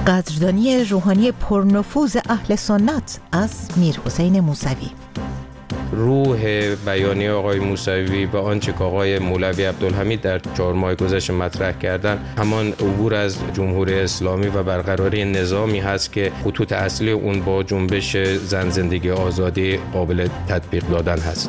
قدردانی روحانی پرنفوذ اهل سنت از میرحسین موسوی. روح بیانیه آقای موسوی و آنچه که آقای مولوی عبدالحمید در 4 ماه گذشته مطرح کردن همان عبور از جمهوری اسلامی و برقراری نظامی هست که خطوط اصلی اون با جنبش زن زندگی آزادی قابل تطبیق دادن هست.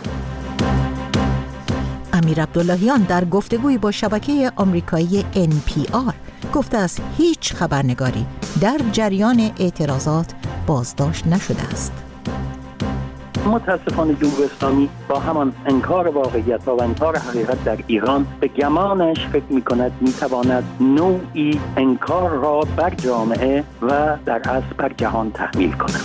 امیر عبداللهیان در گفتگویی با شبکه آمریکایی NPR گفته از هیچ خبرنگاری در جریان اعتراضات بازداشت نشده است. متاسفانه جمهوری اسلامی با همان انکار واقعیت و انکار حقیقت در ایران به گمانش فکر می‌کند می‌تواند نوعی انکار را بر جامعه و در اصل بر جهان تحمیل کند.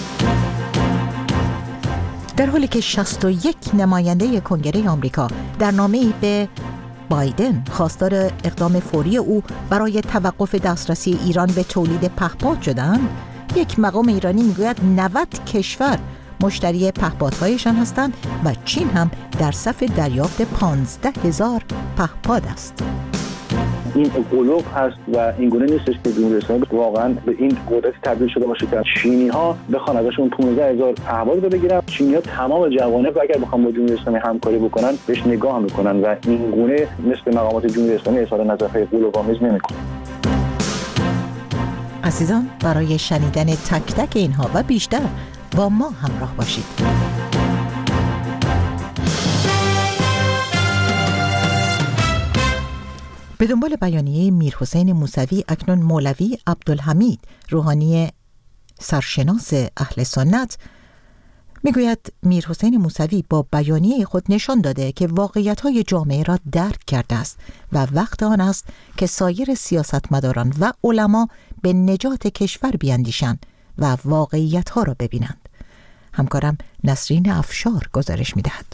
در حالی که 61 نماینده کنگره آمریکا در نامه‌ای به بایدن خواستار اقدام فوری او برای توقف دسترسی ایران به تولید پهپاد شدند، یک مقام ایرانی میگوید 90 کشور مشتری پهپادهایشان هستند و چین هم در صف دریافت 15,000 پهپاد است. این قلوب هست و این گونه نیستش که جمهوری اسلامی واقعا به این قدرت تبدیل شده باشه که چینی‌ها بخوان ازشون 15,000 پهپاد رو بگیرن. چینی‌ها تمام جوانب اگر بخوام با جمهوری اسلامی همکاری بکنن بهش نگاه میکنن و این گونه مثل مقامات جمهوری اسلامی اظهار نظرهای قلوب‌آمیز نمیکنن. عزیزان، برای شنیدن تک تک اینها و بیشتر با ما همراه باشید. به دنبال بیانیه میرحسین موسوی، اکنون مولوی عبدالحمید روحانی سرشناس اهل سنت میگوید میرحسین موسوی با بیانیه خود نشان داده که واقعیت‌های جامعه را درک کرده است و وقت آن است که سایر سیاستمداران و علما به نجات کشور بیاندیشند و واقعیت‌ها را ببینند. همکارم نسرین افشار گزارش می‌دهد.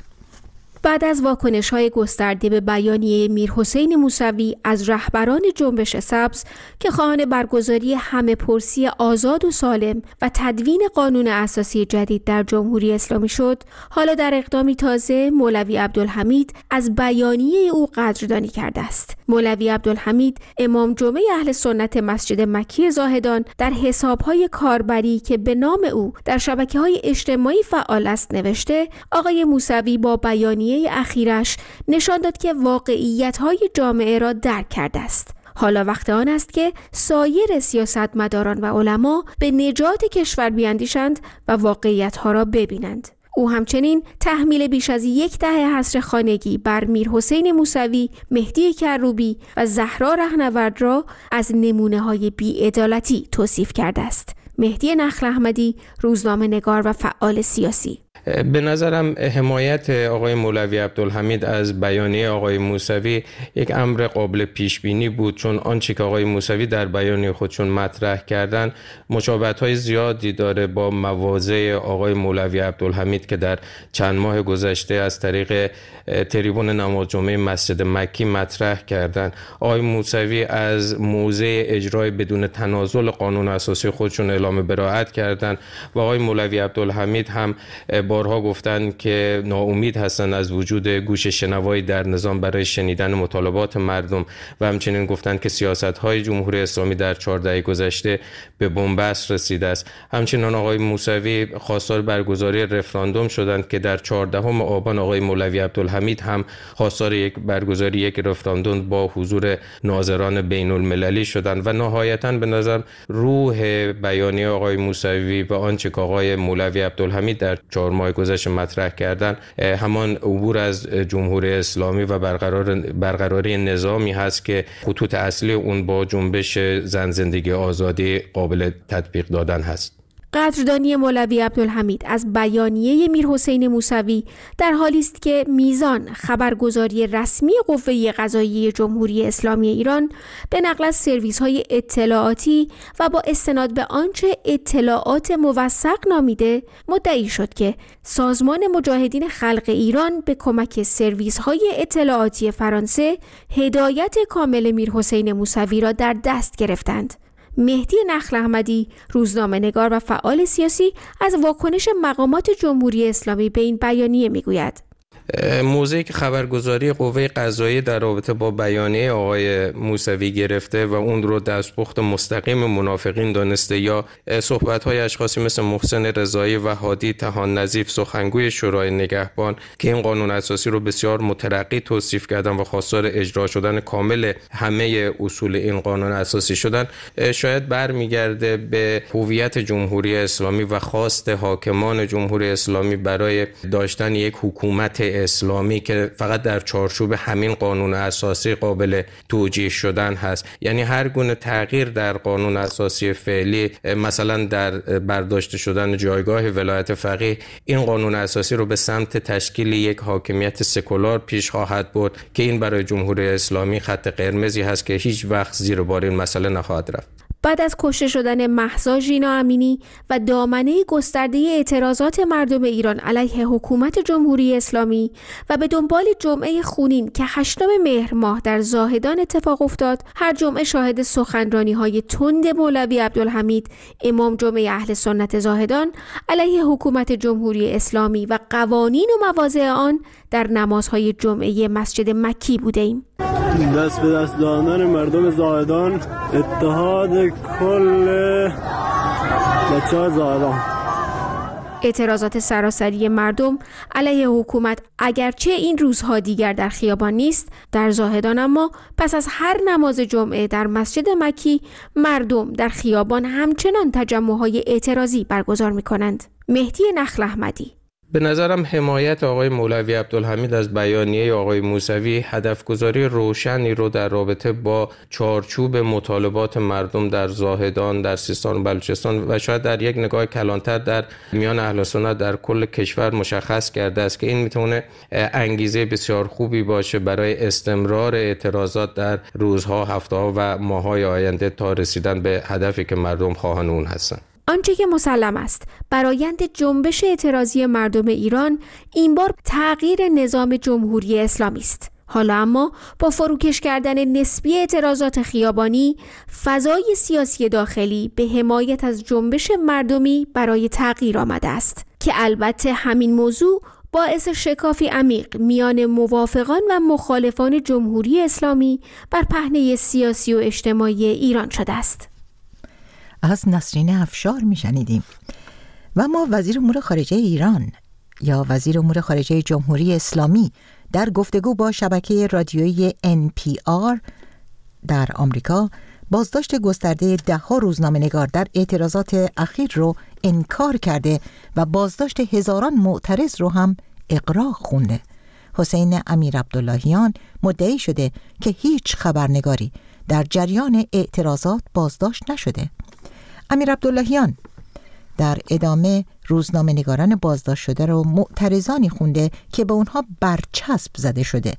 بعد از واکنش‌های گسترده به بیانیه میرحسین موسوی از رهبران جنبش سبز که خواهان برگزاری همه‌پرسی آزاد و سالم و تدوین قانون اساسی جدید در جمهوری اسلامی شد، حالا در اقدامی تازه مولوی عبدالحمید از بیانیه او قدردانی کرده است. مولوی عبدالحمید امام جمعه اهل سنت مسجد مکی زاهدان در حساب‌های کاربری که به نام او در شبکه‌های اجتماعی فعال است نوشته: آقای موسوی با بیانیه اخیرش نشان داد که واقعیت‌های جامعه را درک کرده است. حالا وقت آن است که سایر سیاستمداران و علما به نجات کشور بیاندیشند و واقعیت‌ها را ببینند. او همچنین تحمیل بیش از 10 حصر خانگی بر میرحسین موسوی، مهدی کروبی و زهرا رهنورد را از نمونه‌های بی‌عدالتی توصیف کرده است. مهدی نخل احمدی، روزنامه‌نگار و فعال سیاسی: به نظرم حمایت آقای مولوی عبدالحمید از بیانیه آقای موسوی یک امر قابل پیش بینی بود، چون آنچه که آقای موسوی در بیانیه خودشون مطرح کردن مشابهت‌های زیادی داره با مواضع آقای مولوی عبدالحمید که در چند ماه گذشته از طریق تریبون نماز جمعه مسجد مکی مطرح کردن. آقای موسوی از موضع اجرای بدون تنازل قانون اساسی خودشون اعلام براءت کردن و آقای مولوی عبدالحمید هم بارها گفتن که ناامید هستند از وجود گوش شنوایی در نظام برای شنیدن مطالبات مردم و همچنین گفتن که سیاست‌های جمهوری اسلامی در 4 دهه گذشته به بنبست رسیده است. همچنین آقای موسوی خواستار برگزاری رفراندوم شدند که در 14 آبان آقای مولوی عبدالحمید هم خواستار برگزاری یک رفراندوم با حضور ناظران بین المللی شدند و نهایتاً به نظر روح بیانیه آقای موسوی و آنچه که آقای مولوی عبدالحمید در 4 ماه گذشته مطرح کردن همان عبور از جمهوری اسلامی و برقراری نظامی هست که خطوط اصلی اون با جنبش زن زندگی آزادی قابل تطبیق دادن هست. قدردانی مولوی عبدالحمید از بیانیه میرحسین موسوی در حالی است که میزان خبرگزاری رسمی قوه قضاییه جمهوری اسلامی ایران به نقل از سرویس‌های اطلاعاتی و با استناد به آنچه اطلاعات موثق نامیده مدعی شد که سازمان مجاهدین خلق ایران به کمک سرویس‌های اطلاعاتی فرانسه هدایت کامل میرحسین موسوی را در دست گرفتند. مهدی نخل احمدی، روزنامه‌نگار و فعال سیاسی، از واکنش مقامات جمهوری اسلامی به این بیانیه میگوید: موضعی که خبرگزاری قوه قضاییه در رابطه با بیانیه آقای موسوی گرفته و اون رو دستپخت مستقیم منافقین دانسته یا صحبت‌های اشخاصی مثل محسن رضایی و هادی طحان نظیف سخنگوی شورای نگهبان که این قانون اساسی رو بسیار مترقی توصیف کردن و خواستار اجرا شدن کامل همه اصول این قانون اساسی شدن، شاید برمیگرده به هویت جمهوری اسلامی و خواست حاکمان جمهوری اسلامی برای داشتن یک حکومت اسلامی که فقط در چارچوب همین قانون اساسی قابل توجیه شدن هست. یعنی هر گونه تغییر در قانون اساسی فعلی، مثلا در برداشته شدن جایگاه ولایت فقیه، این قانون اساسی رو به سمت تشکیل یک حاکمیت سکولار پیش خواهد برد که این برای جمهوری اسلامی خط قرمزی هست که هیچ وقت زیر بار این مسئله نخواهد رفت. بعد از کشته شدن مهسا ژینا امینی و دامنه گسترده اعتراضات مردم ایران علیه حکومت جمهوری اسلامی و به دنبال جمعه خونین که 8 مهر ماه در زاهدان اتفاق افتاد، هر جمعه شاهد سخنرانی‌های تند مولوی عبدالحمید امام جمعه اهل سنت زاهدان علیه حکومت جمهوری اسلامی و قوانین و مواضع آن در نمازهای جمعه مسجد مکی بودیم. دست به دست دادن مردم زاهدان، اتحاد کل بچه‌های زاهدان. اعتراضات سراسری مردم علیه حکومت اگرچه این روزها دیگر در خیابان نیست، در زاهدان اما پس از هر نماز جمعه در مسجد مکی مردم در خیابان همچنان تجمع‌های اعتراضی برگزار می‌کنند. مهدی نخل احمدی: به نظرم حمایت آقای مولوی عبدالحمید از بیانیه آقای موسوی هدفگذاری روشنی رو در رابطه با چارچوب مطالبات مردم در زاهدان، در سیستان و بلوچستان و شاید در یک نگاه کلانتر در میان اهل سنت در کل کشور مشخص کرده است که این میتونه انگیزه بسیار خوبی باشه برای استمرار اعتراضات در روزها، هفته‌ها و ماه‌های آینده تا رسیدن به هدفی که مردم خواهان اون هستند. آنچه که مسلم است، برآیند جنبش اعتراضی مردم ایران این بار تغییر نظام جمهوری اسلامی است. حالا اما با فروکش کردن نسبی اعتراضات خیابانی، فضای سیاسی داخلی به حمایت از جنبش مردمی برای تغییر آمده است که البته همین موضوع باعث شکافی عمیق میان موافقان و مخالفان جمهوری اسلامی بر پهنه سیاسی و اجتماعی ایران شده است. از نسرین افشار میشنیدیم. و ما وزیر امور خارجه ایران یا وزیر امور خارجه جمهوری اسلامی در گفتگو با شبکه رادیویی NPR در آمریکا بازداشت گسترده 10 روزنامه‌نگار در اعتراضات اخیر رو انکار کرده و بازداشت هزاران معترض رو هم اغراق خونده. حسین امیر عبداللهیان مدعی شده که هیچ خبرنگاری در جریان اعتراضات بازداشت نشده. امیر عبداللهیان در ادامه روزنامه‌نگاران بازداشت شده رو معترضانی خونده که به اونها برچسب زده شده،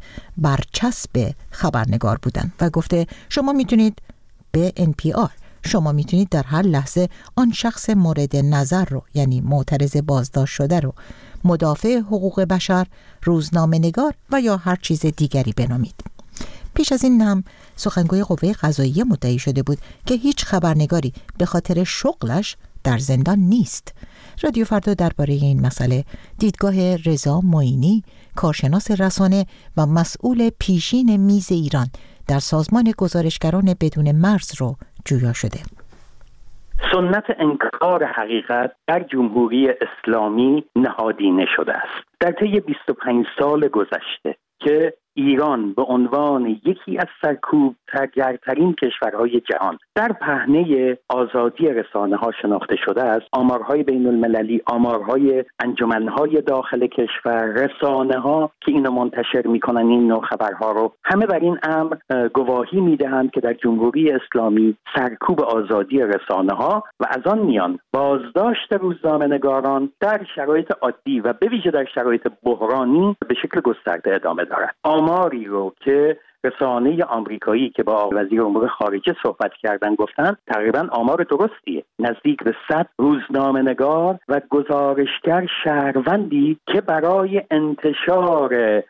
برچسب خبرنگار بودن و گفته شما میتونید به NPR، شما میتونید در هر لحظه آن شخص مورد نظر رو، یعنی معترض بازداشت شده رو مدافع حقوق بشر، روزنامه‌نگار و یا هر چیز دیگری بنامید. پیش از این هم سخنگوی قوه قضاییه مدعی شده بود که هیچ خبرنگاری به خاطر شغلش در زندان نیست. رادیو فردا درباره این مسئله دیدگاه رضا معینی، کارشناس رسانه و مسئول پیشین میز ایران در سازمان گزارشگران بدون مرز رو جویا شده. سنت انکار حقیقت در جمهوری اسلامی نهادینه شده است. در طی 25 سال گذشته که ایران به عنوان یکی از سرکوبگرترین کشورهای جهان در پهنه آزادی رسانه‌ها شناخته شده است، آمارهای بین المللی، آمارهای انجمنهای داخل کشور، رسانه‌ها که اینو منتشر میکنن این نوع خبرها رو، همه بر این امر گواهی میدهند که در جمهوری اسلامی سرکوب آزادی رسانه‌ها و از آن میان بازداشت روزنامه‌نگاران در شرایط عادی و به ویژه در شرایط بحرانی به شکل گسترده ادامه دارد. آماری رو که رسانه آمریکایی که با وزیر امور خارجه صحبت کردن گفتن تقریبا آمار درستیه، نزدیک به 100 روزنامه‌نگار و گزارشگر شهروندی که برای انتشار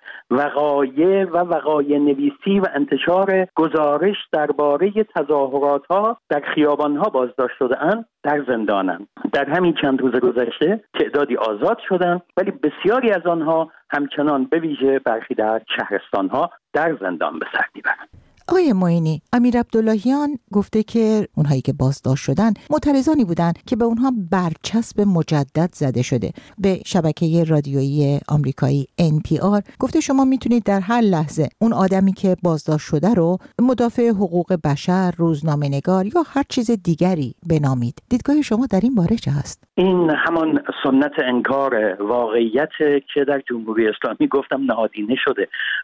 وقایع و وقایع نویسی و انتشار گزارش درباره تظاهرات‌ها در خیابان‌ها بازداشت شده‌اند در زندانند. در همین چند روز گذشته تعدادی آزاد شدند، ولی بسیاری از آنها همچنان به ویژه برخی در شهرستان‌ها در زندان به سر می‌برند. آقای معینی، امیر عبداللهیان گفته که اونهایی که بازداشت شدن معترضانی بودن که به اونها برچسب مجدد زده شده. به شبکه رادیویی آمریکایی NPR گفته شما میتونید در هر لحظه اون آدمی که بازداشت شده رو مدافع حقوق بشر، روزنامه‌نگار یا هر چیز دیگری بنامید. دیدگاه شما در این باره چه هست؟ این همان سنت انکار واقعیت که در جمهوری اسلامی گفتم نهادینه شده.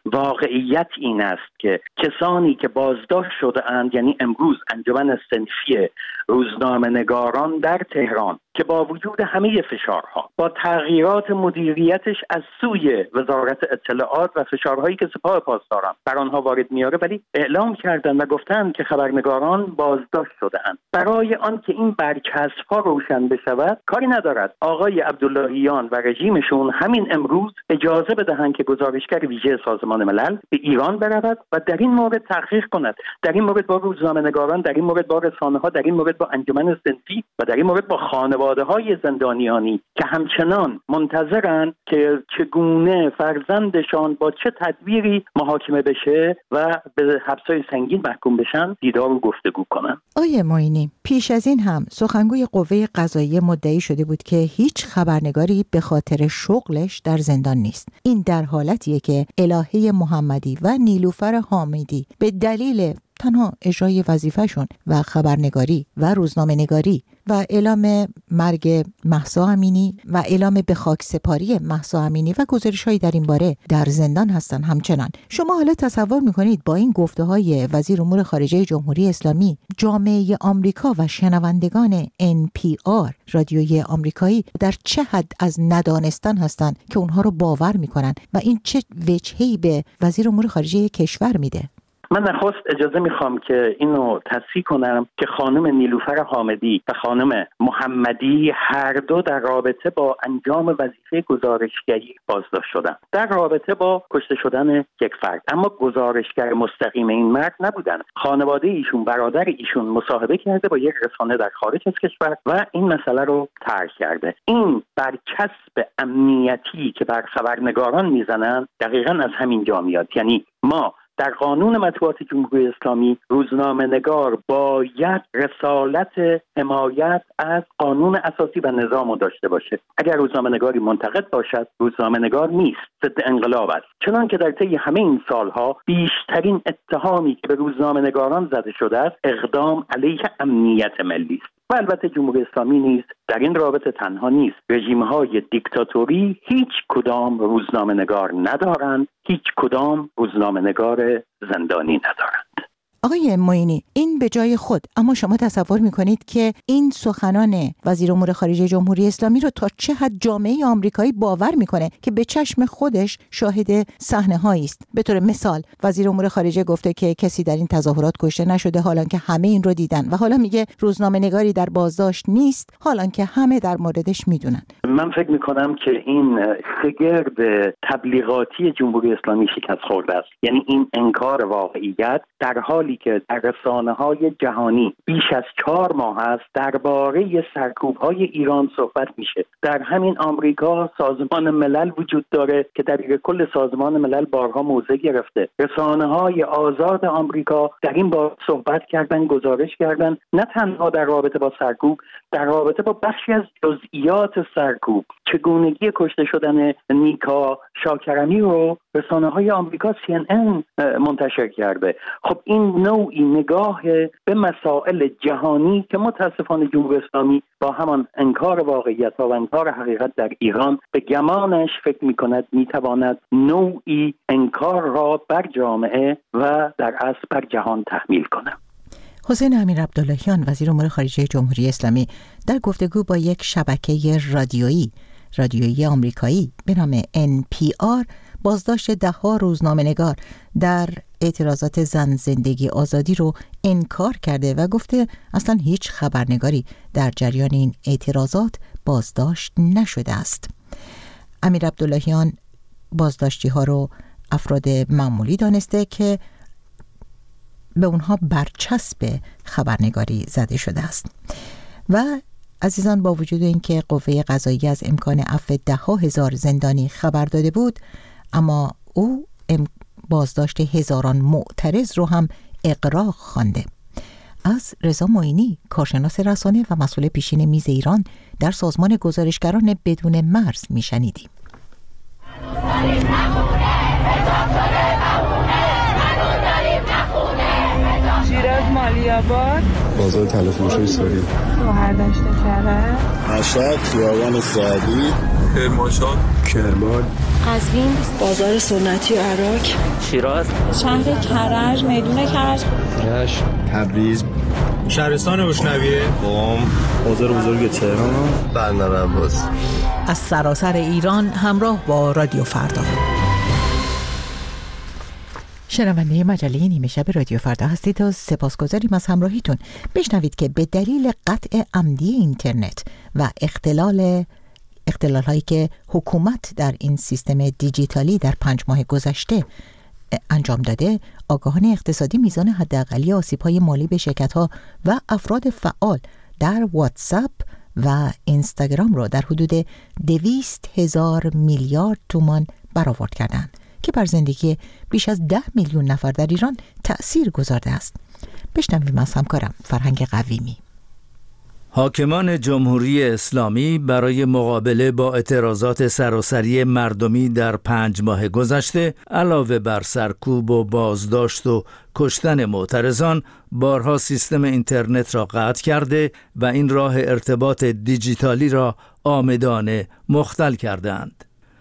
واقعیت این است که کسانی که بازداشت شده اند، یعنی امروز انجمن صنفی روزنامه‌نگاران در تهران که با وجود همه فشارها، با تغییرات مدیریتش از سوی وزارت اطلاعات و فشارهایی که سپاه پاسداران بر آنها وارد میاره، ولی اعلام کردند و گفتند که خبرنگاران بازداشت شده اند. برای آن که این برچسب‌ها روشن بشود کاری ندارد آقای عبداللهیان و رژیمشون همین امروز اجازه بدهند که گزارشگر ویژه سازمان ملل به ایران برود و در این مورد تحقیق کند، در این مورد با روزنامه‌نگاران، در این مورد با رسانه‌ها، در این مورد با انجمن صنفی و در این مورد با خانواده‌های زندانیانی که همچنان منتظرند که چگونه فرزندشان با چه تدبیری محاکمه بشه و به حبس‌های سنگین محکوم بشن دیدار و گفتگو کنند. آقای معینی، پیش از این هم سخنگوی قوه قضاییه مدعی شده بود که هیچ خبرنگاری به خاطر شغلش در زندان نیست. این در حالتیه که الهه محمدی و نیلوفر حامدی به دلیل تنها اجرای وظیفه‌شون و خبرنگاری و روزنامه‌نگاری و اعلام مرگ مهسا امینی و اعلام به خاک سپاری مهسا امینی و گزارش‌هایی در این باره در زندان هستن. همچنان شما حالا تصور می‌کنید با این گفته‌های وزیر امور خارجه جمهوری اسلامی جامعه آمریکا و شنوندگان NPR رادیوی آمریکایی در چه حد از ندانستن هستند که اونها رو باور می‌کنن و این چه وجهی به وزیر امور خارجه کشور میده؟ من نخست اجازه میخوام که اینو تصحیح کنم که خانم نیلوفر حامدی و خانم محمدی هر دو در رابطه با انجام وظیفه گزارشگری بازداشت شدند، در رابطه با کشته شدن یک فرد، اما گزارشگر مستقیم این مرد نبودند. خانواده ایشون، برادر ایشون مصاحبه کرده با یک رسانه در خارج از کشور و این مسئله رو طرح کرده. این برچسب امنیتی که بر خبرنگاران میزنن دقیقاً از همین جا میاد. یعنی ما در قانون مطبوعات جمهوری اسلامی روزنامه‌نگار باید رسالت حمایت از قانون اساسی و نظام رو داشته باشه. اگر روزنامه‌نگاری منتقد باشد روزنامه‌نگار نیست، ضد انقلاب است. چنان که در طی همه این سالها بیشترین اتهامی که به روزنامه‌نگاران زده شده است اقدام علیه امنیت ملی است. و البته جمهوری اسلامی نیز در این رابطه تنها نیست. رژیم‌های دیکتاتوری هیچ کدام روزنامه‌نگار ندارند، هیچ کدام روزنامه‌نگار زندانی ندارند. آقای معینی، این به جای خود، اما شما تصور میکنید که این سخنان وزیر امور خارجه جمهوری اسلامی رو تا چه حد جامعه آمریکایی باور میکنه که به چشم خودش شاهد صحنه‌هایی است؟ به طور مثال وزیر امور خارجه گفته که کسی در این تظاهرات کشته نشده، حالان که همه این رو دیدن، و حالا میگه روزنامه‌نگاری در بازداشت نیست، حالان که همه در موردش میدونن. من فکر میکنم که این شگرد تبلیغاتی جمهوری اسلامی شکست خورده است. یعنی این انکار واقعیت در حالی که در رسانه‌های جهانی بیش از 4 ماه است درباره سرکوب‌های ایران صحبت میشه. در همین آمریکا سازمان ملل وجود داره که در کل سازمان ملل بارها موضع گرفته. رسانه‌های آزاد آمریکا در این باره صحبت کردن، گزارش کردن، نه تنها در رابطه با سرکوب، در رابطه با بخشی از جزئیات سرکوب، چگونگی کشته شدن نیکا شاکرمی رو رسانه‌های آمریکا CNN منتشر کرده. خب این نوعی نگاه به مسائل جهانی که متاسفانه جمهوری اسلامی با همان انکار واقعیت‌ها و انکار حقیقت در ایران به گمانش فکر می‌کند می‌تواند نوعی انکار را بر جامعه و در اصل بر جهان تحمیل کند. حسین امیر عبداللهیان وزیر امور خارجه جمهوری اسلامی در گفتگو با یک شبکه رادیویی آمریکایی به نام NPR بازداشت 10 روزنامه‌نگار در اعتراضات زن زندگی آزادی رو انکار کرده و گفته اصلا هیچ خبرنگاری در جریان این اعتراضات بازداشت نشده است. امیر عبداللهیان بازداشتی ها رو افراد معمولی دانسته که به اونها برچسب خبرنگاری زده شده است. و عزیزان، با وجود اینکه قوه قضاییه از امکان عفو 10,000 زندانی خبر داده بود، اما او بازداشت هزاران معترض رو هم اغراق خوانده. از رضا معینی، کارشناس رسانه و مسئول پیشین میز ایران در سازمان گزارشگران بدون مرز میشنیدیم. شیراز مالی‌آباد، بازار تلفروشی سوری، شهردشت کرج، مشهد خیابان سعدی، کرمانشاه، کرمان، قزوین، بازار سنتی و عراق، شیراز، شهر کرج، میدون کرج، رشت، تبریز، شهرستان بشنویه، قم، بازار بزرگ تهران، بندر عباس. از سراسر ایران همراه با رادیو فردا. شنونده مجله نیمه شب رادیو فردا هستید و سپاسگزاریم از همراهیتون. بشنوید که به دلیل قطع عمدی اینترنت و اختلال‌هایی که حکومت در این سیستم دیجیتالی در 5 ماه گذشته انجام داده، آگاهان اقتصادی میزان حداقلی آسیب‌های مالی به شرکت‌ها و افراد فعال در واتساپ و اینستاگرام را در حدود 200,000 میلیارد تومان برآورد کردند که بر زندگی بیش از 10 میلیون نفر در ایران تأثیر گذارده است. بشنویم از همکارم فرهنگ قویمی. حاکمان جمهوری اسلامی برای مقابله با اعتراضات سراسری مردمی در 5 ماه گذشته علاوه بر سرکوب و بازداشت و کشتن معترضان، بارها سیستم اینترنت را قطع کرده و این راه ارتباط دیجیتالی را عامدانه مختل کردند.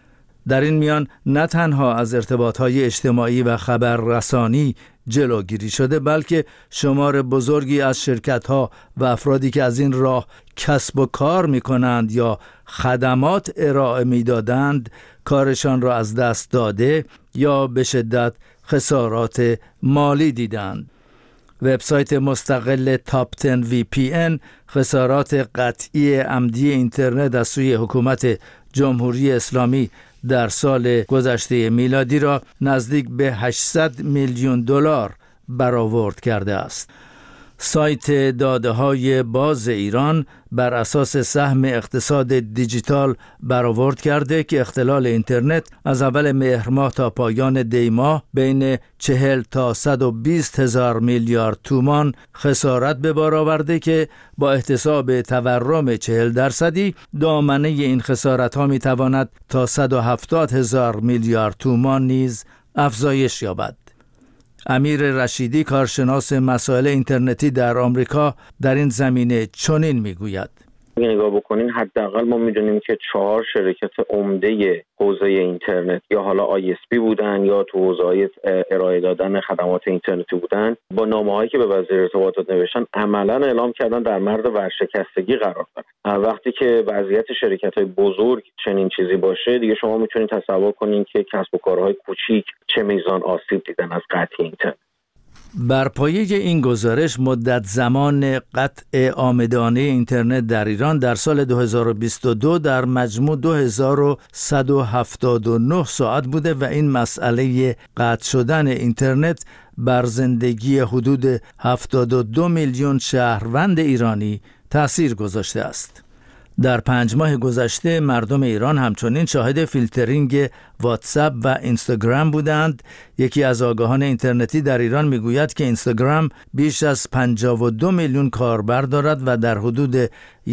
در این میان نه تنها از ارتباط‌های اجتماعی و خبررسانی جلوگیری شده، بلکه شمار بزرگی از شرکت‌ها و افرادی که از این راه کسب و کار می‌کنند یا خدمات ارائه می‌دادند کارشان را از دست داده یا به شدت خسارات مالی دیدند. وبسایت مستقل تاپ 10 VPN خسارات قطعی عمدی اینترنت از سوی حکومت جمهوری اسلامی در سال گذشته میلادی را نزدیک به 800 میلیون دلار برآورد کرده است. سایت داده‌های باز ایران بر اساس سهم اقتصاد دیجیتال برآورد کرده که اختلال اینترنت از اول مهر ماه تا پایان دی ماه بین 40 تا 120 هزار میلیارد تومان خسارت به بار آورده که با احتساب تورم 40% دامنه این خسارت‌ها می‌تواند تا 170 هزار میلیارد تومان نیز افزایش یابد. امیر رشیدی، کارشناس مسائل اینترنتی در آمریکا، در این زمینه چنین میگوید: نگاه بکنین حداقل ما میدونیم که 4 شرکت عمده حوزه اینترنت یا حالا ISP بودن یا تو حوزه ارائه دادن خدمات اینترنتی بودن، با نامه‌هایی که به وزیر ارتباطات نوشتن عملاً اعلام کردن در معرض ورشکستگی قرار دارن. وقتی که وضعیت شرکت‌های بزرگ چنین چیزی باشه، دیگه شما میتونید تصور کنین که کسب و کارهای کوچیک چه میزان آسیب دیدن از قطع اینترنت. بر پایه این گزارش مدت زمان قطع عامدانه اینترنت در ایران در سال 2022 در مجموع 2179 ساعت بوده و این مسئله قطع شدن اینترنت بر زندگی حدود 72 میلیون شهروند ایرانی تأثیر گذاشته است. در 5 ماه گذشته مردم ایران همچنین شاهد فیلترینگ واتساپ و اینستاگرام بودند. یکی از آگاهان اینترنتی در ایران میگوید که اینستاگرام بیش از 52 میلیون کاربر دارد و در حدود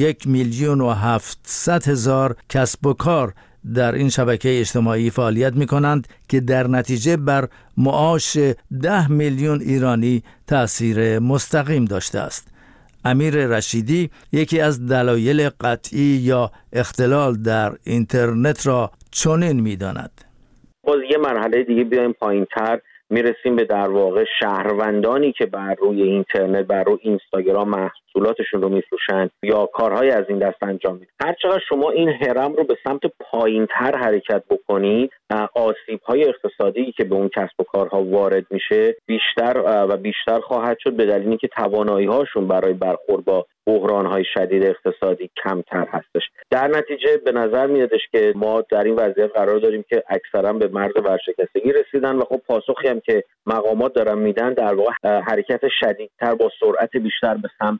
1,700,000 کسب و کار در این شبکه اجتماعی فعالیت می‌کنند که در نتیجه بر معاش 10 میلیون ایرانی تأثیر مستقیم داشته است. امیر رشیدی یکی از دلایل قطعی یا اختلال در اینترنت را چنین می‌داند: باز یه مرحله دیگه بیایم پایین‌تر، میرسیم به در واقع شهروندانی که بر روی اینترنت، بر روی اینستاگرام محصولاتشون رو میفروشن یا کارهای از این دست انجام میدن. هر چقدر شما این هرم رو به سمت پایینتر حرکت بکنید، آسیب‌های اقتصادی که به اون کسب و کارها وارد میشه بیشتر و بیشتر خواهد شد، به دلیل اینکه توانایی‌هاشون برای برخورد با بحران‌های شدید اقتصادی کمتر هستش. در نتیجه به نظر میادش که ما در این وضعیت قرار داریم که اکثرا به مرز ورشکستگی رسیدن و خب پاسخی هم که مقامات دارن میدن در واقع حرکت شدیدتر با سرعت بیشتر به سمت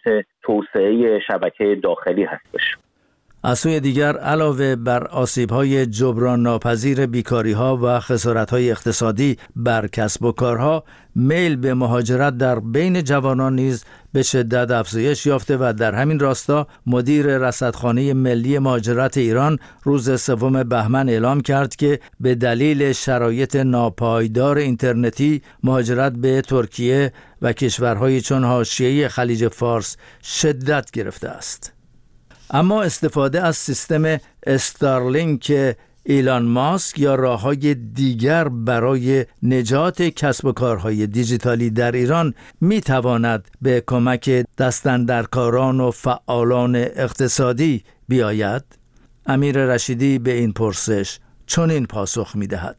توسعه شبکه داخلی هستش. از سوی دیگر علاوه بر آسیب‌های جبران ناپذیر بیکاری‌ها و خسارت‌های اقتصادی بر کسب و کارها، میل به مهاجرت در بین جوانان نیز به شدت افزایش یافته و در همین راستا مدیر رصدخانه ملی مهاجرت ایران روز 3 بهمن اعلام کرد که به دلیل شرایط ناپایدار اینترنتی مهاجرت به ترکیه و کشورهای چون حاشیه خلیج فارس شدت گرفته است. اما استفاده از سیستم استارلینک ایلان ماسک یا راه‌های دیگر برای نجات کسب و کارهای دیجیتالی در ایران می‌تواند به کمک دستاندرکاران و فعالان اقتصادی بیاید؟ امیر رشیدی به این پرسش چنین پاسخ می‌دهد: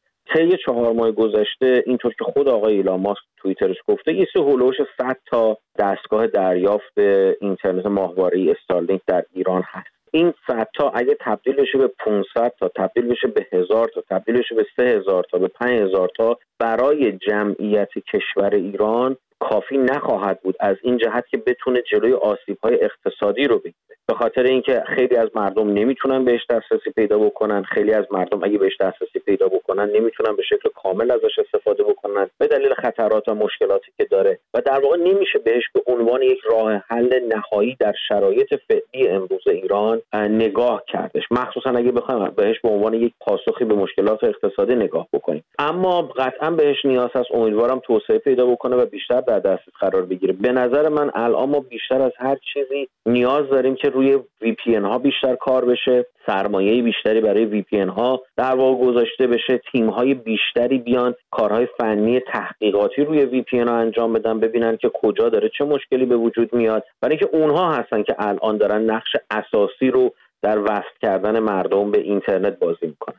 طی 4 ماه گذشته اینطور که خود آقای ایلان ماسک توییترش گفته، یه سری هولوش 100 تا دستگاه دریافت اینترنت ماهواره‌ای استارلینک در ایران هست. این 100 تا اگه تبدیل بشه به 500 تا، تبدیل بشه به 1000 تا، تبدیل بشه به 3000 تا، به 5000 تا، برای جمعیت کشور ایران کافی نخواهد بود، از این جهت که بتونه جلوی آسیب‌های اقتصادی رو بگیره. به خاطر اینکه خیلی از مردم نمیتونن بهش دسترسی پیدا بکنن، خیلی از مردم اگه بهش دسترسی پیدا بکنن نمیتونن به شکل کامل ازش استفاده بکنن به دلیل خطرات و مشکلاتی که داره و در واقع نمیشه بهش به عنوان یک راه حل نهایی در شرایط فعلی امروز ایران نگاه کردش، مخصوصا اگه بخوایم بهش به عنوان یک پاسخی به مشکلات اقتصادی نگاه بکنیم. اما قطعا بهش نیاز هست، امیدوارم توسعه پیدا بکنه و بیشتر در دسترس قرار بگیره. به نظر من الان ما بیشتر از هر چیزی نیاز داریم که روی VPN ها بیشتر کار بشه، سرمایه بیشتری برای VPN ها در واقع گذاشته بشه، تیم های بیشتری بیان کارهای فنی تحقیقاتی روی VPN ها انجام بدن، ببینن که کجا داره چه مشکلی به وجود میاد، برای اینکه اونها هستن که الان دارن نقش اساسی رو در وصل کردن مردم به اینترنت بازی میکنن.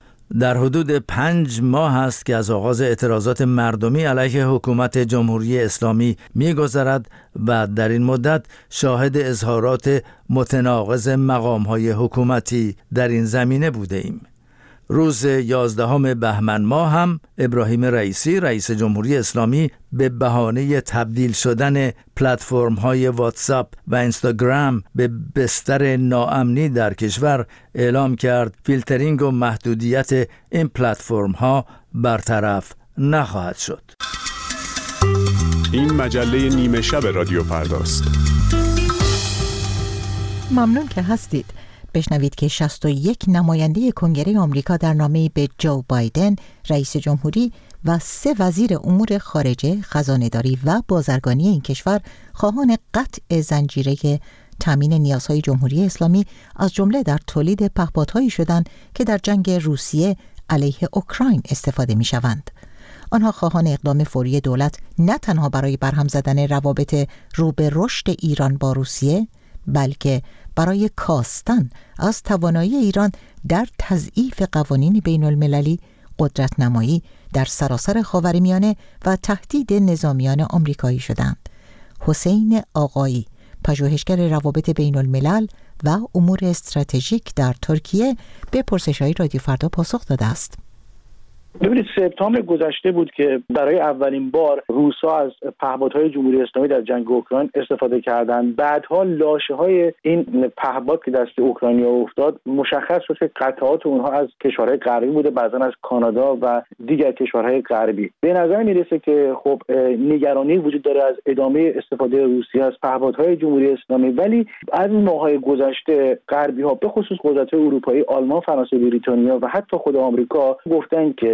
در حدود 5 ماه است که از آغاز اعتراضات مردمی علیه حکومت جمهوری اسلامی می‌گذرد و در این مدت شاهد اظهارات متناقض مقام‌های حکومتی در این زمینه بوده ایم. روز 11 بهمن ماه هم ابراهیم رئیسی رئیس جمهوری اسلامی به بهانه تبدیل شدن پلتفرم‌های واتساپ و اینستاگرام به بستر ناامنی در کشور اعلام کرد فیلترینگ و محدودیت این پلتفرم‌ها برطرف نخواهد شد. این مجله نیمه شب رادیو فرداست. ممنون که هستید. بشنوید که 61 نماینده کنگره آمریکا در نامه‌ای به جو بایدن رئیس جمهوری و 3 وزیر امور خارجه، خزانه‌داری و بازرگانی این کشور خواهان قطع زنجیره تامین نیازهای جمهوری اسلامی از جمله در تولید پهپادهایی شدند که در جنگ روسیه علیه اوکراین استفاده می‌شوند. آنها خواهان اقدام فوری دولت نه تنها برای برهم زدن روابط رو به رشد ایران با روسیه، بلکه برای کاستن از توانایی ایران در تضعیف قوانین بین المللی، قدرت نمایی در سراسر خاورمیانه و تهدید نظامیان آمریکایی شدند. حسین آقایی، پژوهشگر روابط بین الملل و امور استراتژیک در ترکیه، به پرسش‌های رادیو فردا پاسخ داده است. ببینید، سپتامبر گذشته بود که برای اولین بار روس‌ها از پهپادهای جمهوری اسلامی در جنگ اوکراین استفاده کردند. بعدها لاشه‌های این پهپاد که دست اوکراینیا افتاد مشخص شد که قطعات اونها از کشورهای غربی بوده، بعضا از کانادا و دیگر کشورهای غربی. به نظر میرسه که خب نگرانی وجود داره از ادامه استفاده روسیه از پهپادهای جمهوری اسلامی، ولی از ماه‌های گذشته غربی‌ها به خصوص قدرت‌های اروپایی، آلمان، فرانسه، بریتانیا و حتی خود آمریکا گفتن که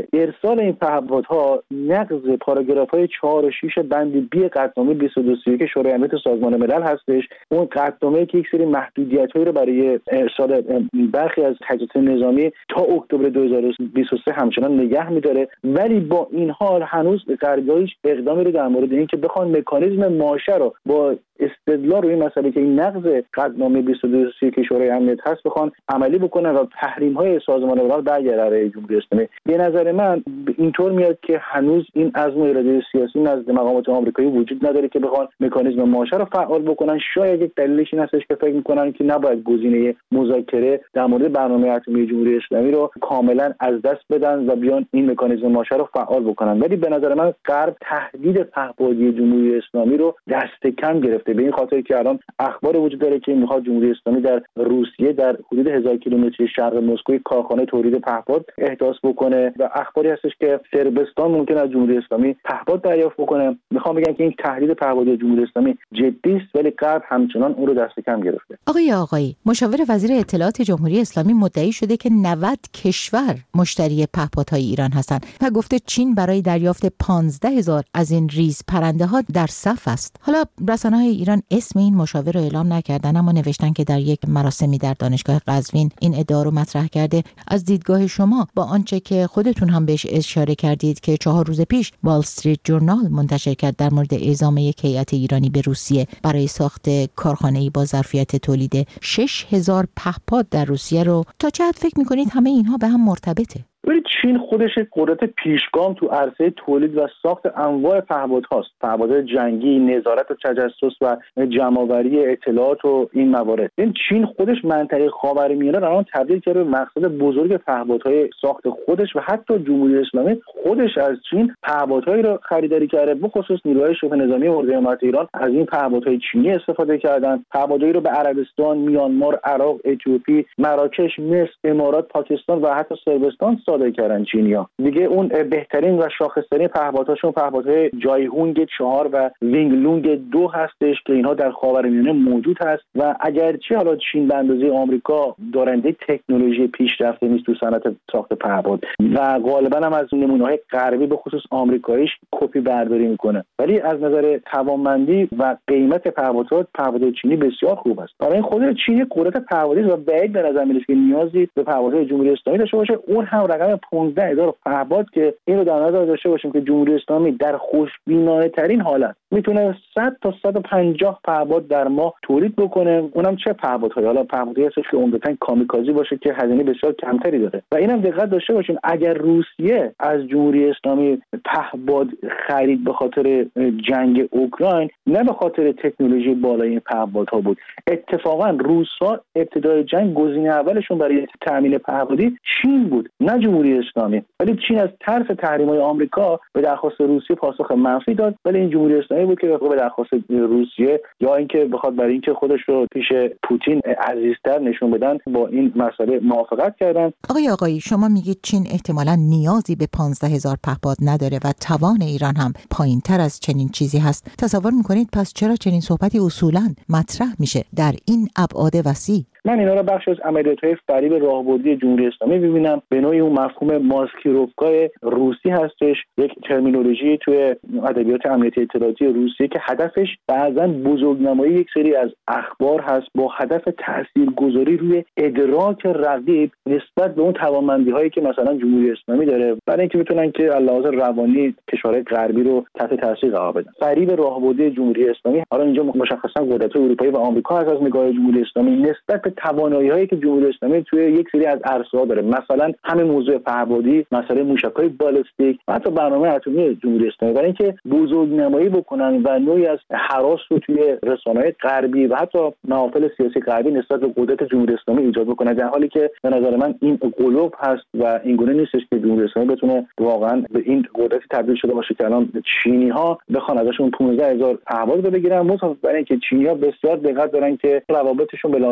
ارسال این پهپادها نقض پاراگراف‌های 4 و 6 بند B قطعنامه 2231 شورای امنیت سازمان ملل هستش. اون قطعنامه‌ای که یک سری محدودیت‌هایی رو برای ارسال برخی از تجهیزات نظامی تا اکتبر 2023 همچنان نگه می‌داره، ولی با این حال هنوز غربی‌ها هیچ اقدامی رو در مورد اینکه بخوان مکانیزم ماشه رو با استدلال روی مسئله که این نقض قطعنامه 2231 که شورای امنیت هست بخوان عملی بکنن و تحریم‌های سازمان ملل برگرده علیه جمهوری اسلامی. به نظر من اینطور میاد که هنوز این عزم و اراده سیاسی نزد مقامات آمریکایی وجود نداره که بخوان مکانیزم ماشه رو فعال بکنن. شاید یک دلیلش این هستش که فکر می‌کنن که نباید گزینه مذاکره در مورد برنامه اتمی جمهوری اسلامی رو کاملا از دست بدن و بیان این مکانیزم ماشه رو فعال بکنن. ولی به نظر من غرب تهدید پهپادی جمهوری اسلامی رو دست کم گرفته، به این خاطر که الان اخبار وجود داره که میخواد جمهوری اسلامی در روسیه در حدود 1000 کیلومتری شرق مسکو کارخانه تولید پهپاد احداث بکنه و اخباری هستش که صربستان ممکن از جمهوری اسلامی پهپاد دریافت بکنه. میخوام بگم که این تهدید پهپادی جمهوری اسلامی جدی است، ولی غرب همچنان اون رو دست کم گرفته. آقای مشاور وزیر اطلاعات جمهوری اسلامی مدعی شده که 90 کشور مشتری پهپادهای ایران هستند و گفته چین برای دریافت 15000 از این ریز پرنده ها در صف است. حالا رسانه‌های ایران اسم این مشاور رو اعلام نکردن، اما نوشتن که در یک مراسمی در دانشگاه قزوین این ادعا رو مطرح کرده. از دیدگاه شما با آنچه که خودتون هم بهش اشاره کردید که 4 روز پیش وال استریت جورنال منتشر کرد در مورد اعزام یک هیئت ایرانی به روسیه برای ساخت کارخانه‌ای با ظرفیت تولید 6000 پهپاد در روسیه رو، تا چه حد فکر می‌کنید همه اینها به هم مرتبطه؟ ولی چین خودش قدرت پیشگام تو عرصه تولید و ساخت انواع پهپادهاست، پهپادهای جنگی، نظارت و تجسس و جمع‌آوری اطلاعات و این موارد. این چین خودش منطقه خاورمیانه رو الان تبدیل کرده به مقصد بزرگ پهپادهای ساخت خودش و حتی جمهوری اسلامی خودش از چین پهپادهایی رو خریداری کرده. به خصوص نیروهای شبه نظامی اردوی امارات ایران از این پهپادهای چینی استفاده کردن. پهپادهایی رو به عربستان، میانمار، عراق، اتیوپی، مراکش، مصر، امارات، پاکستان و حتی صربستان صادر کردن چینی‌ها. دیگه اون بهترین و شاخص‌ترین پهپادهاشون پهپادهای جایهونگ 4 و وینگلونگ 2 هستش که اینها در خاورمیانه موجود هست و اگرچه حالا چین به اندازه آمریکا دارنده تکنولوژی پیشرفته نیست تو صنعت ساخت پهپاد و غالبا هم از نمونه‌های غربی به خصوص آمریکاییش کپی برداری میکنه، ولی از نظر توانمندی و قیمت پهپادهای چینی بسیار خوب است. برای خود چین قدرت پهپادی و بعید به نظر میاد که نیازی به پهپادهای جمهوری اسلامی داشته باشه. اون هم رقم 15000 پهپاد که این رو در نظر داشته باشیم که جمهوری اسلامی در خوشبینانه ترین حالت میتونه 100 تا 150 پهپاد در ماه تولید بکنه. اونم چه پهپادهایی؟ حالا پهپادی هست که عمدتاً کامیکازی باشه که هزینه بسیار کمتری داره و اینم دقت داشته باشیم اگر روسیه از جمهوری اسلامی پهپاد خرید به خاطر جنگ اوکراین، نه به خاطر تکنولوژی بالای این پهپادها بود. اتفاقا روس‌ها ابتدای جنگ گزینه اولشون برای تامین پهپادی چین بود، نه جمهوری اسلامی. ولی چین از ترس تحریم‌های آمریکا به درخواست روسیه پاسخ منفی داد، ولی این جمهوری اسلامی بود که به درخواست روسیه یا اینکه بخواد برای اینکه خودش رو پیش پوتین عزیزتر نشون بدن با این مسئله موافقت کردن. آقای شما میگید چین احتمالاً نیازی به 15000 پهپاد نداره و توان ایران هم پایین‌تر از چنین چیزی هست. تصور می‌کنید پس چرا چنین صحبتی اصولاً مطرح میشه در این ابعاد وسیع؟ من اینا رو بخش از عملیات‌های فریب راهبردی جمهوری اسلامی می‌بینم. به نوعی اون مفهوم ماسکیروفکای روسی هستش، یک ترمینولوژی توی ادبیات امنیتی اطلاعاتی روسیه که هدفش بعضاً بزرگنمایی یک سری از اخبار هست با هدف تاثیرگذاری روی ادراک رقیب نسبت به اون توانمندی‌هایی که مثلا جمهوری اسلامی داره، برای اینکه بتونن که علاوه بر روانی کشورهای غربی رو تحت تاثیر قرار بدن. فریب راهبردی جمهوری اسلامی حالا اینجا مشخصاً قدرت‌های اروپایی و آمریکا هست از نگاه جمهوری اسلامی نسبت به توانایی‌هایی که جمهوری اسلامی توی یک سری از عرصه‌ها داره، مثلا همین موضوع پهپادی، مسئله موشک‌های بالستیک و حتی برنامه اتمی جمهوری اسلامی، برای اینکه بزرگنمایی بکنن و نوعی از هراس رو توی رسانه‌های غربی و حتی محافل سیاسی غربی نسبت به قدرت جمهوری اسلامی ایجاد بکنن، در حالی که به نظر من این قلوب هست و این گونه نیستش که جمهوری اسلامی بتونه واقعا به این قدرت تبدیل شده باشه که الان چینی‌ها بخوان ازشون 15000 پهپاد بگیرن، مضافاً برای اینکه چینی‌ها بسیار دقت دارن که روابطشون به لازم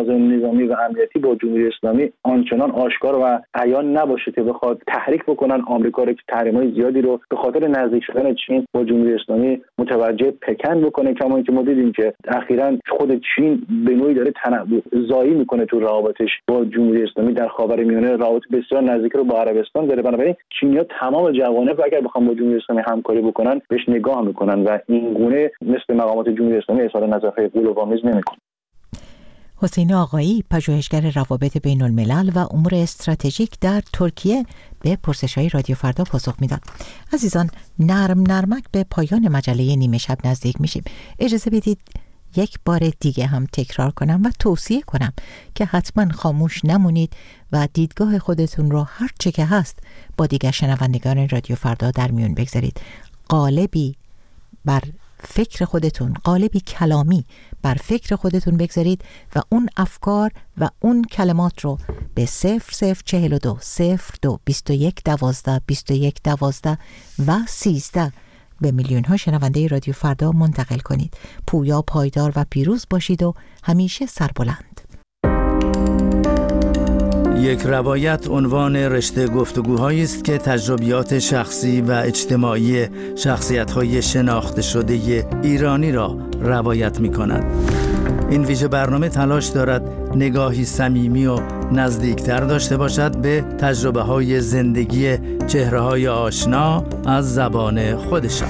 نظامی و امنیتی با جمهوری اسلامی آنچنان آشکار و عیان نباشه که بخواد تحریک بکنن آمریکا رو که تحریم‌های زیادی رو به خاطر نزدیک شدن چین با جمهوری اسلامی متوجه پکن بکنه. کما اینکه ما دیدیم که اخیراً خود چین به نوعی داره تنوع زایی میکنه تو روابطش با جمهوری اسلامی در خاورمیانه، روابط بسیار نزدیک رو با عربستان داره. بنابراین چینی‌ها تمام جوانب اگر بخوام با جمهوری اسلامی همکاری بکنن بهش نگاه میکنن و این گونه مثل مقامات جمهوری اسلامی اظهار نظرهای غلوآمیز نمیکنن. حسین آقایی، پژوهشگر روابط بین الملل و امور استراتژیک در ترکیه، به پرسش‌های رادیو فردا پاسخ میداد. عزیزان، نرمک به پایان مجله نیمه شب نزدیک میشیم. اجازه بدید یک بار دیگه هم تکرار کنم و توصیه کنم که حتما خاموش نمونید و دیدگاه خودتون رو هر چه که هست با دیگر شنوندگان رادیو فردا در میون بگذارید. قالبی بر فکر خودتون، قالبی کلامی بر فکر خودتون بگذارید و اون افکار و اون کلمات رو به 0042 02 21 12 21 12 و 13 به میلیون ها شنونده رادیو فردا منتقل کنید. پویا، پایدار و پیروز باشید و همیشه سربلند. یک روایت عنوان رشته گفتگوهایی است که تجربیات شخصی و اجتماعی شخصیت‌های شناخته شده ایرانی را روایت می‌کند. این ویژه برنامه تلاش دارد نگاهی صمیمی و نزدیکتر داشته باشد به تجربه‌های زندگی چهره‌های آشنا از زبان خودشان.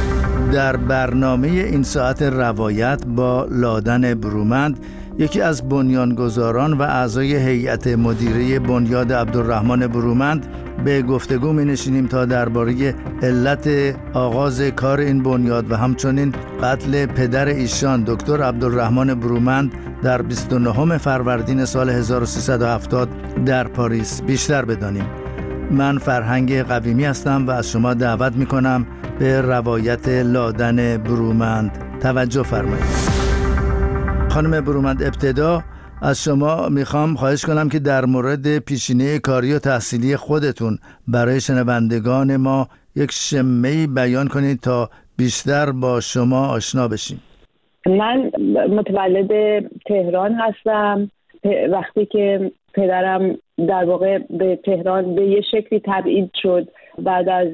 در برنامه این ساعت روایت با لادن برومند، یکی از بنیانگذاران و اعضای هیئت مدیره بنیاد عبدالرحمن برومند، به گفتگو می نشینیم تا درباره علت آغاز کار این بنیاد و همچنین قتل پدر ایشان دکتر عبدالرحمن برومند در 29 فروردین سال 1370 در پاریس بیشتر بدانیم. من فرهنگ قویمی هستم و از شما دعوت می کنم به روایت لادن برومند توجه فرمایید. خانم برومند، ابتدا از شما میخوام خواهش کنم که در مورد پیشینه کاری و تحصیلی خودتون برای شنوندگان ما یک شمه‌ای بیان کنید تا بیشتر با شما آشنا بشیم. من متولد تهران هستم. وقتی که پدرم در واقع به تهران به یه شکلی تبعید شد بعد از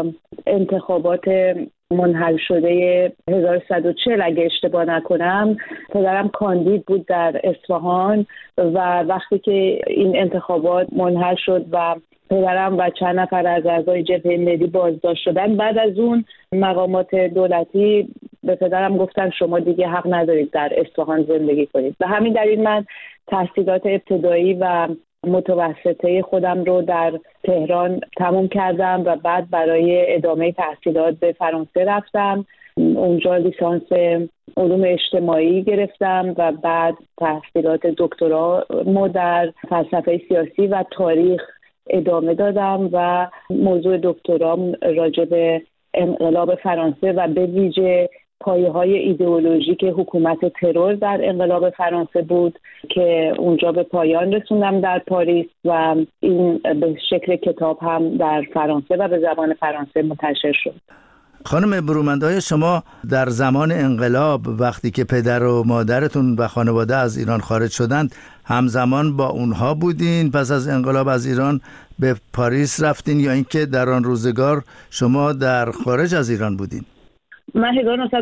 انتخابات منحل شده 1140 اگه اشتباه نکنم، پدرم کاندید بود در اصفهان و وقتی که این انتخابات منحل شد و پدرم و چند نفر از اعضای جبهه ملی بازداشت شدن، بعد از اون مقامات دولتی به پدرم گفتن شما دیگه حق ندارید در اصفهان زندگی کنید. به همین دلیل من تحصیلات ابتدایی و متوسطه خودم رو در تهران تموم کردم و بعد برای ادامه تحصیلات به فرانسه رفتم. اونجا لیسانس علوم اجتماعی گرفتم و بعد تحصیلات دکترا در فلسفه سیاسی و تاریخ ادامه دادم و موضوع دکترام راجع به انقلاب فرانسه و به ویژه پایه‌های ایدئولوژیک حکومت ترور در انقلاب فرانسه بود که اونجا به پایان رسوندم در پاریس و این به شکل کتاب هم در فرانسه و به زبان فرانسه منتشر شد. خانم برومند، شما در زمان انقلاب وقتی که پدر و مادرتون و خانواده از ایران خارج شدند همزمان با اونها بودین؟ پس از انقلاب از ایران به پاریس رفتین یا اینکه در آن روزگار شما در خارج از ایران بودین؟ من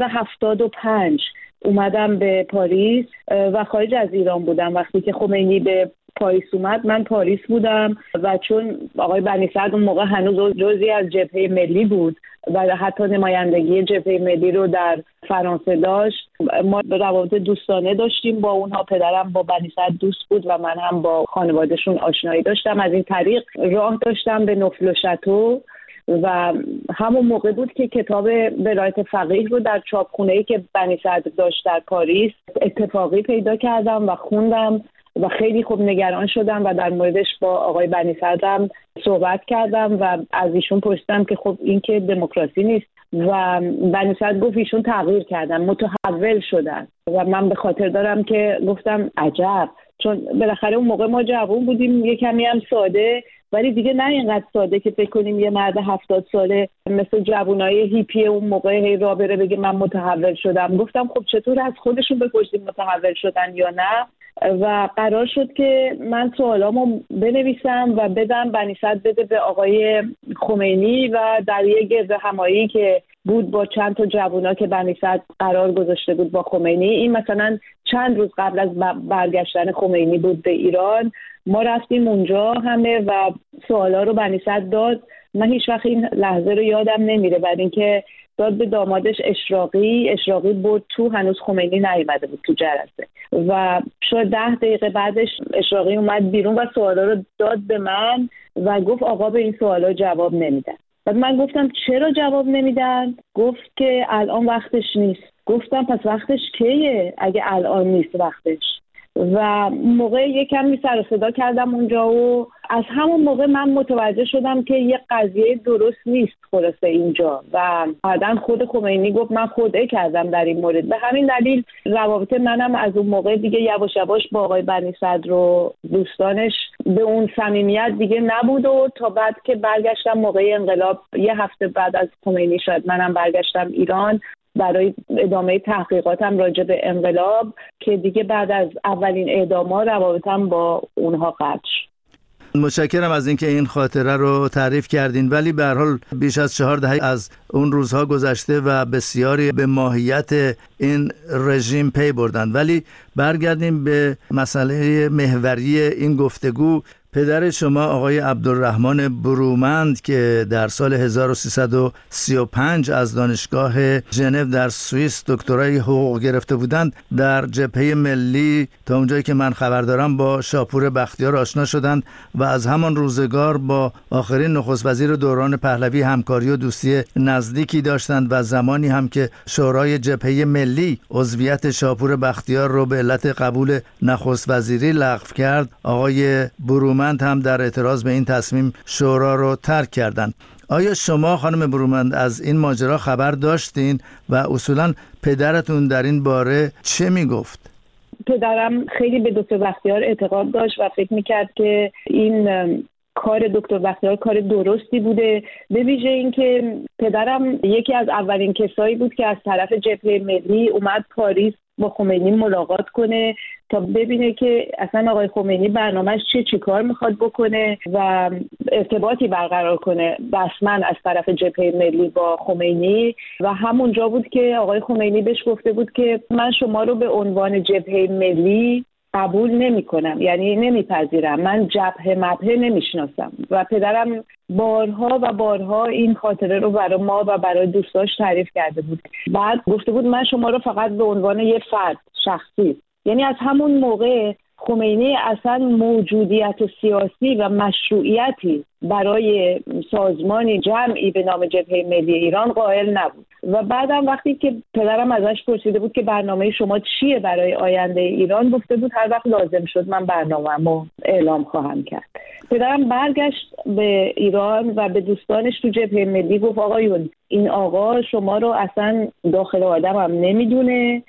1975 اومدم به پاریس و خارج از ایران بودم. وقتی که خمینی به پاریس اومد من پاریس بودم و چون آقای بنی صدر اون موقع هنوز جزئی از جبهه ملی بود و حتی نمایندگی جبهه ملی رو در فرانسه داشت، ما روابط دوستانه داشتیم با اونها. پدرم با بنی صدر دوست بود و من هم با خانوادهشون آشنایی داشتم. از این طریق راه داشتم به نوفل و شاتو و همون موقع بود که کتاب ولایت فقیه رو در چاپخونه‌ای که بنی صدر داشت در پاریس اتفاقی پیدا کردم و خوندم و خیلی خوب نگران شدم و در موردش با آقای بنی صدرم صحبت کردم و از ایشون پرسیدم که خب این که دموکراسی نیست و بنی صدر گفت ایشون تغییر کردن، متحول شدن و من به خاطر دارم که گفتم عجب، چون بالاخره اون موقع ما جوان بودیم، یه کمی هم ساده، ولی دیگه نه اینقدر ساده که فکر کنیم یه مرد 70 ساله مثل جوانای هیپی اون موقع را بره بگه من متحول شدم. گفتم خب چطور از خودشون بپرسیم متحول شدن یا نه. و قرار شد که من سوالامو بنویسم و بدم، بنی صدر بده به آقای خمینی و در یک گرد همایی که بود با چند تا جوونا که بنی صدر قرار گذاشته بود با خمینی، این مثلا چند روز قبل از برگشتن خمینی بود به ایران، ما رفتیم اونجا همه و سوالا رو بنی صدر داد. من هیچ وقت این لحظه رو یادم نمیره، بعد اینکه داد به دامادش اشراقی برد تو، هنوز خمینی نیومده بود تو جلسه و شاید 10 دقیقه بعدش اشراقی اومد بیرون و سوالا رو داد به من و گفت آقا به این سوالا جواب نمیدن. بعد من گفتم چرا جواب نمیدن؟ گفت که الان وقتش نیست. گفتم پس وقتش کیه اگه الان نیست وقتش؟ و موقع یکم سر و صدا کردم اونجا و از همون موقع من متوجه شدم که یه قضیه درست نیست خلاصه اینجا و بعدن خود خمینی گفت من خودعه کردم در این مورد. به همین دلیل روابط منم از اون موقع دیگه یواش یواش با آقای بنی صدر و دوستانش به اون صمیمیت دیگه نبود و تا بعد که برگشتم موقع انقلاب، یه هفته بعد از خمینی شاید منم برگشتم ایران برای ادامه تحقیقاتم راجع به انقلاب که دیگه بعد از اولین اعدام‌ها روابطم با اونها قطع شد. متشکرم از اینکه این خاطره رو تعریف کردین، ولی به هر حال بیش از 4 دهه از اون روزها گذشته و بسیاری به ماهیت این رژیم پی بردن. ولی برگردیم به مسئله محوری این گفتگو. پدر شما آقای عبدالرحمن برومند که در سال 1335 از دانشگاه ژنو در سوئیس دکترای حقوق گرفته بودند، در جبهه ملی تا اونجایی که من خبر دارم با شاپور بختیار آشنا شدند و از همان روزگار با آخرین نخست وزیر دوران پهلوی همکاری و دوستی نزدیکی داشتند و زمانی هم که شورای جبهه ملی عضویت شاپور بختیار رو به علت قبول نخست وزیری لغو کرد، آقای برومند هم در اعتراض به این تصمیم شورا رو ترک کردند. آیا شما خانم برومند از این ماجرا خبر داشتین و اصولا پدرتون در این باره چه میگفت؟ پدرم خیلی به دکتر بختیار اعتقاد داشت و فکر میکرد که این کار دکتر بختیار کار درستی بوده، به ویژه اینکه پدرم یکی از اولین کسایی بود که از طرف جبهه ملی اومد پاریس با خمینی ملاقات کنه تا ببینه که اصلا آقای خمینی برنامهش چی کار میخواد بکنه و ارتباطی برقرار کنه رسما از طرف جبهه ملی با خمینی. و همونجا بود که آقای خمینی بهش گفته بود که من شما رو به عنوان جبهه ملی قبول نمی کنم، یعنی نمیپذیرم، من جبهه مبهه نمیشناسم. و پدرم بارها و بارها این خاطره رو برای ما و برای دوستاش تعریف کرده بود. بعد گفته بود من شما رو فقط به عنوان یه فرد شخصی، یعنی از همون موقع خمینی اصلا موجودیت سیاسی و مشروعیتی برای سازمانی جمعی به نام جبهه ملی ایران قائل نبود. و بعدم وقتی که پدرم ازش پرسیده بود که برنامه شما چیه برای آینده ایران، گفته بود هر وقت لازم شد من برنامه‌مو اعلام خواهم کرد. پدرم برگشت به ایران و به دوستانش تو جبهه ملی گفت آقایون این آقا شما رو اصلا داخل آدم هم نمیدونه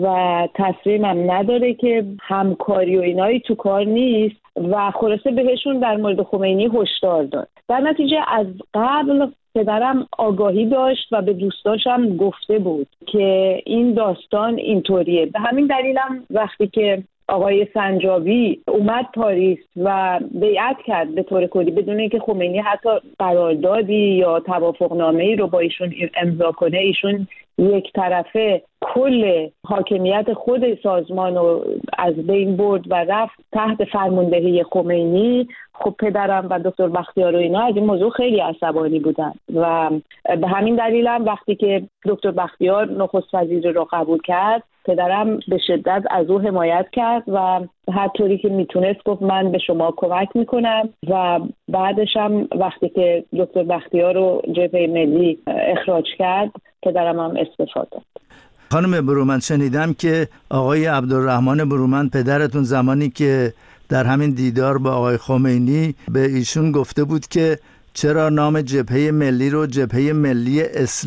و تصمیمم نداره که همکاری و اینایی تو کار نیست و خلاصه بهشون در مورد خمینی هشدار داد. در نتیجه از قبل پدرم آگاهی داشت و به دوستاشم گفته بود که این داستان اینطوریه. به همین دلیلم وقتی که آقای سنجابی اومد پاریس و بیعت کرد به طور کلی بدون اینکه خمینی حتی قراردادی یا توافقنامه‌ای رو با ایشون امضا کنه، ایشون یک طرفه کل حاکمیت خود سازمان رو از بین برد و رفت تحت فرماندهی خمینی. خب پدرم و دکتر بختیار و اینا از این موضوع خیلی عصبانی بودن و به همین دلیل هم وقتی که دکتر بختیار نخست وزیر رو قبول کرد، پدرم به شدت از او حمایت کرد و هر طوری که میتونست گفت من به شما کمک میکنم. و بعدش هم وقتی که دکتر بختیار رو جبهه ملی اخراج کرد، پدرم هم استعفا داد. خانم برومند، شنیدم که آقای عبدالرحمن برومند پدرتون زمانی که در همین دیدار با آقای خمینی به ایشون گفته بود که چرا نام جبهه ملی رو جبهه ملی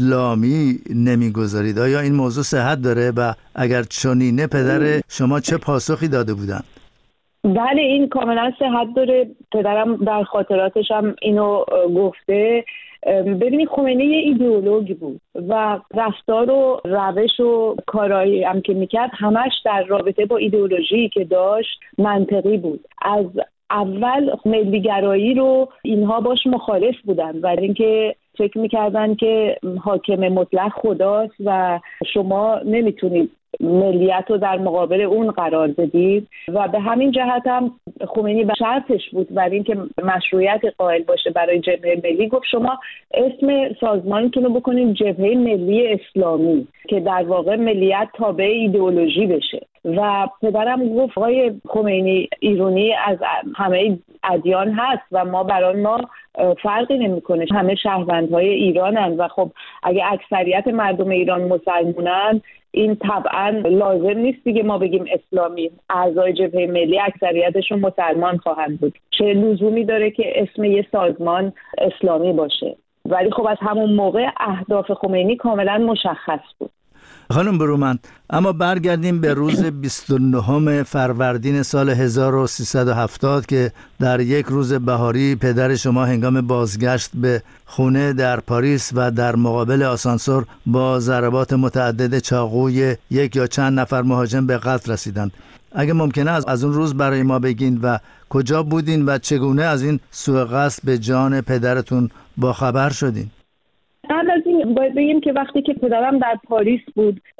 اسلامی نمیگذارید؟ آیا این موضوع صحت داره و اگر چنینه پدر شما چه پاسخی داده بودند؟ بله این کاملا صحت داره. پدرم در خاطراتش هم اینو گفته ببینید خمینی یه ایدئولوژی بود و رفتار و روش و کارایی هم که میکرد همش در رابطه با ایدئولوژی که داشت منطقی بود. از اول ملیگرایی رو اینها باش مخالف بودن، برای اینکه فکر میکردن که حاکم مطلق خداست و شما نمیتونید ملیت رو در مقابل اون قرار بدید و به همین جهت هم خمینی به شرطش بود برای اینکه مشروعیت قائل باشه برای جبهه ملی، گفت شما اسم سازمانتون رو بکنید جبهه ملی اسلامی که در واقع ملیت تابع ایدئولوژی بشه. و پدرم گفت آقای خمینی ایرانی از همه ادیان هست و برای ما فرقی نمیکنه، همه شهروندهای ایرانن و خب اگه اکثریت مردم ایران مسلمانن این طبعا لازم نیست دیگه ما بگیم اسلامی، اعضای جبهه ملی اکثریتشون مسلمان خواهند بود، چه لزومی داره که اسم یه سازمان اسلامی باشه. ولی خب از همون موقع اهداف خمینی کاملا مشخص بود. خانم برومند، اما برگردیم به روز 29 فروردین سال 1370 که در یک روز بهاری پدر شما هنگام بازگشت به خونه در پاریس و در مقابل آسانسور با ضربات متعدد چاقوی یک یا چند نفر مهاجم به قتل رسیدند. اگه ممکنه از اون روز برای ما بگین و کجا بودین و چگونه از این سوء قصد به جان پدرتون با خبر شدین؟ قبل از این باید بگیم که وقتی که پدرم در پاریس بود